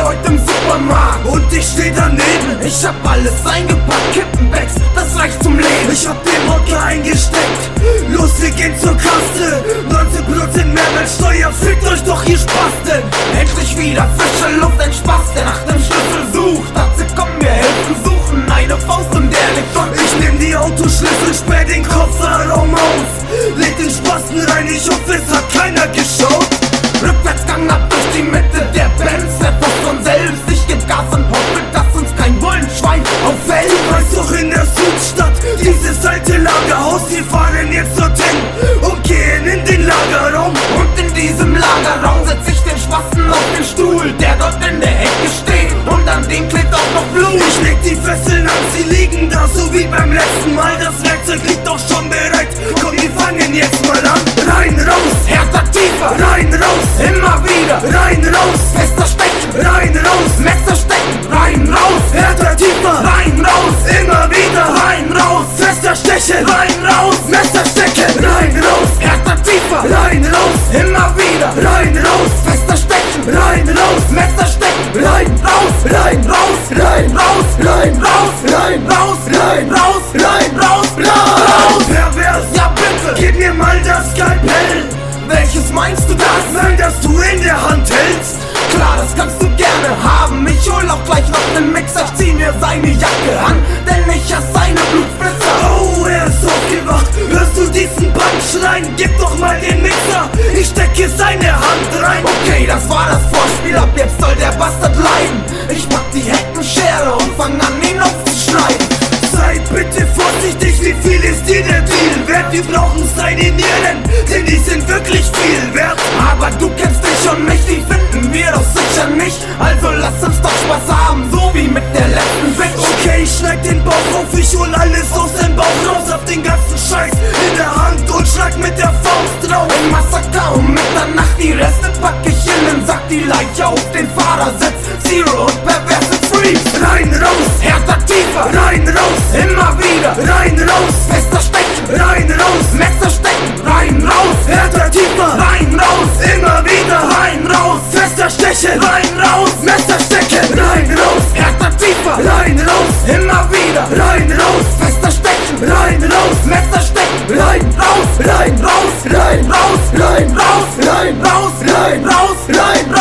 heute im Supermarkt und ich steh daneben. Ich hab alles eingepackt, Kippenbags, das reicht zum Leben. Ich hab den Wodka eingesteckt, los wir gehen zur Kasse. 19% Mehrwertsteuer, fickt euch doch ihr Spasten. Endlich wieder frische Luft, ein Spaß, der nach dem Schlüssel sucht. Dazu kommen wir helfen, suchen eine Faust und der liegt und ich nehm die Autoschlüssel, sperr den Kofferraum auf, leg den Spasten rein, ich hoffe es hat keiner geschaut. Rückwärtsgang ab durch die Mitte der Benz, der Post von selbst. Ich geb Gas und hoffe, dass uns kein Bullenschwein auffällt. Du weißt doch in der Südstadt, dieses alte Lagerhaus, wir fahren jetzt dorthin und gehen in den Lagerraum. Und in diesem Lagerraum setz ich den Spasten auf den Stuhl, der dort in der Ecke steht, und an dem klebt auch noch Blut. Ich leg die Fesseln an, sie liegen da so wie beim letzten Mal. Das Werkzeug liegt doch schon bereit, komm wir fangen jetzt mal an. Rein, raus, härter, tiefer, rein, raus, immer wieder, rein, raus, fester stechen, rein, raus, Messer stecken, rein, raus, härter, tiefer, rein, raus, immer wieder, rein, raus, fester stechen, rein, raus, Messer stecken, rein, raus, härter, tiefer, rein, raus, immer wieder, rein, raus, fester stechen, rein, raus, Messer stecken, rein, raus, rein, raus, rein, raus, rein, raus, rein, raus, rein, raus, rein, raus, raus. Pervers, ja bitte, gib mir mal das Skalpell. Welches meinst du das? Nein, das du in der Hand hältst. Klar, das kannst du gerne haben. Ich hol auch gleich noch nen Mixer. Ich zieh mir seine Jacke an, denn ich hasse seine Blutspritzer. Oh, er ist aufgewacht. Hörst du diesen Band schreien? Gib doch mal den Mixer. Ich stecke seine Hand rein. Okay, das war das Vorspiel. Ab jetzt soll der Bastard leiden. Ich pack die Heckenschere und fang an, ihn aufzuschneiden. Sei bitte vorsichtig, wie viel ist dir der Deal wert? Wir brauchen seine Nieren, denn die sind wirklich viel wert. Aber du kennst dich und mich, die finden wir doch sicher nicht. Also lass uns doch Spaß haben, so wie mit der letzten Bitch. Okay, ich schneid den Bauch auf, ich hol alles aus dem Bauch raus. Hab den ganzen Scheiß in der Hand und schlag mit der Faust drauf. Ein Massaker um Mitternacht, die Reste pack ich in den Sack. Die Leiche auf den Fahrersitz, Zero und perverse Freaks. Rein, raus, härter, tiefer, rein, raus, immer wieder, rein, raus, fester stechen, rein, raus, Messer stecken, rein, raus, härter, tiefer, rein, raus, immer wieder, rein, raus, fester stechen, rein, raus, Messer stecken, rein, raus, härter, tiefer, rein, raus, immer wieder, rein, raus, fester stechen, rein, raus, Messer stecken, rein, raus, rein, raus, rein, raus, rein, raus, rein, raus, rein, raus, rein, raus.